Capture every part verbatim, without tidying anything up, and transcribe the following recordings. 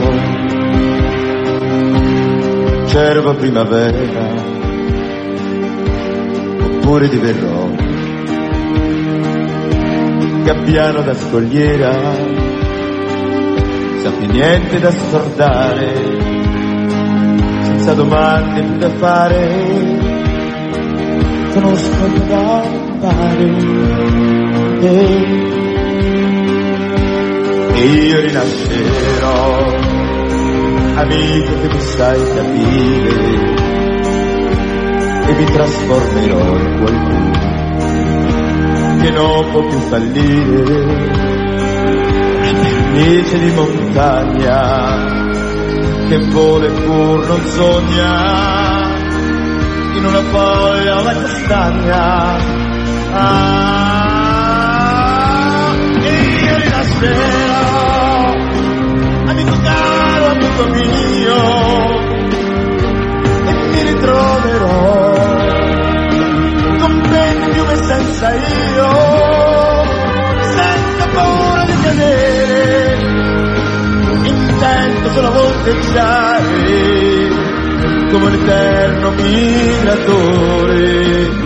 cervo primavera, oppure diverrò gabbiano da scogliera, sappi niente da scordare, senza domande più da fare, conosco da fare. E E io rinascerò, amico che mi sai capire, e mi trasformerò in qualcuno che non può più fallire. Pernice di montagna che vola e pur non sogna, in una foglia una castagna. Ah, e io rinascerò, amico caro, amico mio, e mi ritroverò con bene più e senza io, senza paura di cadere, intento solo a volteggiare come un eterno migratore.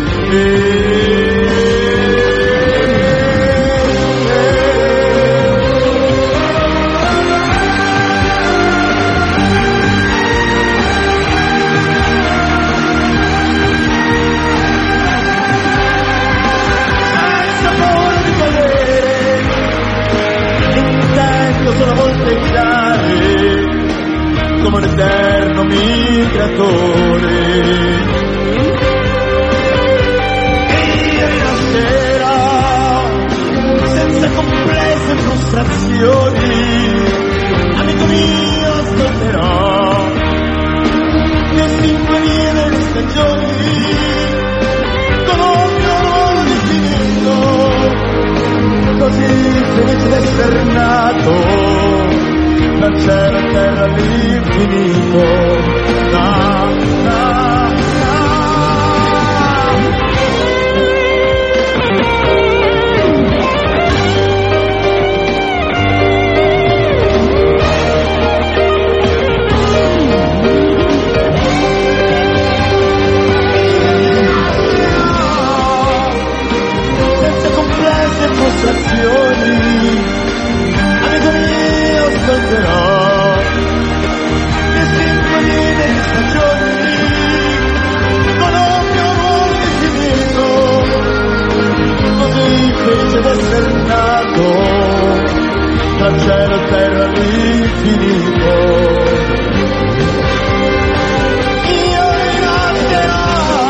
Solo volteggiare come un eterno migratore. E io rinascerò senza complesse e frustrazioni, amico mio ascolterò le sinfonie delle stagioni, con ogni ruolo definito, così felice d'essere nato, dal cielo a terra all'infinito. Na, na, senza complesse frustrazioni, amico mio ascolterò le sinfonie delle stagioni, con occhio nuovo infinito, così felice d'essere nato, tra cielo e terra all'infinito. Io rinascerò,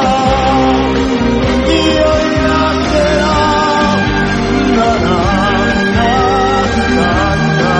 io rinascerò, na na na na na.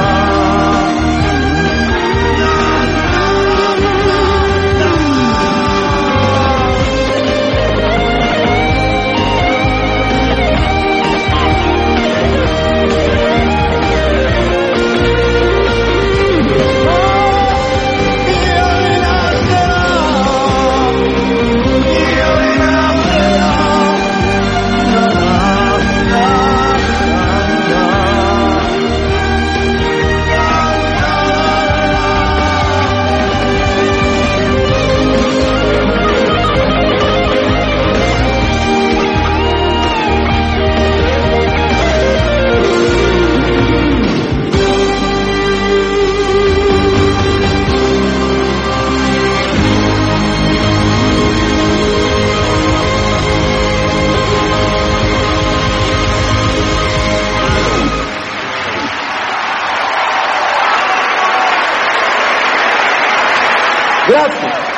Grazie.